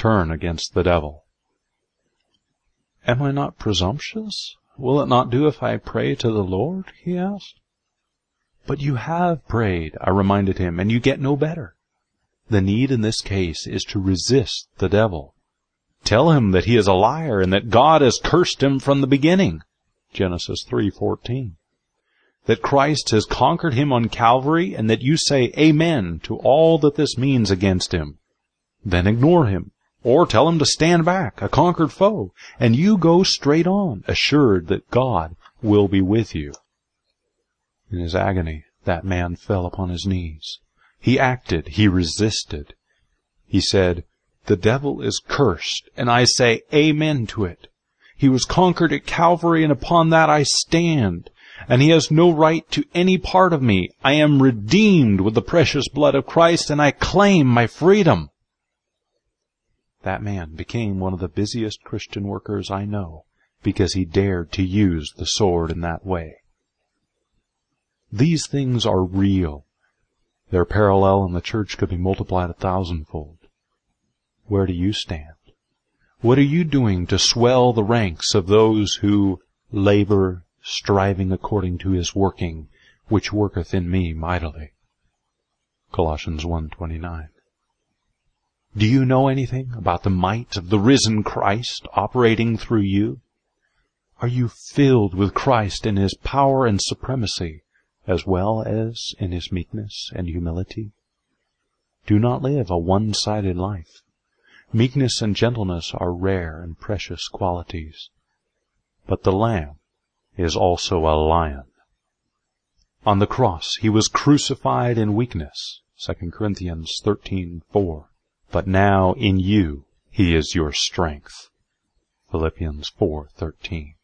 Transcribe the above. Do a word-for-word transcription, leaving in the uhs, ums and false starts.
turn against the devil. Am I not presumptuous? Will it not do if I pray to the Lord? He asked. But you have prayed, I reminded him, and you get no better. The need in this case is to resist the devil. Tell him that he is a liar and that God has cursed him from the beginning. Genesis three fourteen. That Christ has conquered him on Calvary and that you say amen to all that this means against him. Then ignore him, or tell him to stand back, a conquered foe, and you go straight on, assured that God will be with you. In his agony, that man fell upon his knees. He acted, he resisted. He said, "The devil is cursed, and I say amen to it. He was conquered at Calvary, and upon that I stand. And he has no right to any part of me. I am redeemed with the precious blood of Christ, and I claim my freedom." That man became one of the busiest Christian workers I know, because he dared to use the sword in that way. These things are real. Their parallel in the church could be multiplied a thousandfold. Where do you stand? What are you doing to swell the ranks of those who labor, striving according to his working, which worketh in me mightily? Colossians one twenty-nine. Do you know anything about the might of the risen Christ operating through you? Are you filled with Christ in his power and supremacy, as well as in his meekness and humility? Do not live a one-sided life. Meekness and gentleness are rare and precious qualities. But the Lamb is also a lion. On the cross he was crucified in weakness, Second Corinthians thirteen four. But now in you he is your strength, Philippians four thirteen.